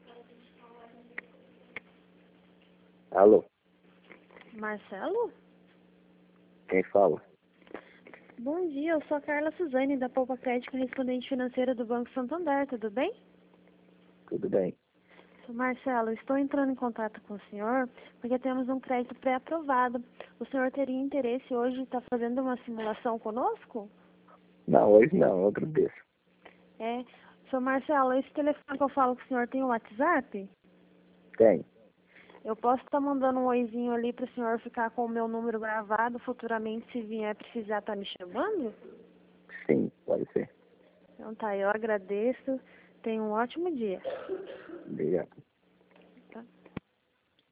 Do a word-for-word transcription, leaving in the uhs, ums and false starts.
Alô, Marcelo? quem fala? Bom dia, eu sou a Carla Suzane, da Poupa Crédito, correspondente financeira do Banco Santander, tudo bem? Tudo bem? Marcelo, estou entrando em contato com o senhor porque temos um crédito pré-aprovado. O senhor teria interesse hoje em estar fazendo uma simulação conosco? Não, hoje não, eu agradeço. É. Senhor Marcelo, esse telefone que eu falo com o senhor tem o WhatsApp? Tem? Eu posso estar mandando um oizinho ali para o senhor ficar com o meu número gravado futuramente, se vier precisar estar me chamando? Sim, pode ser. Então tá, eu agradeço. Tenha um ótimo dia. Obrigado.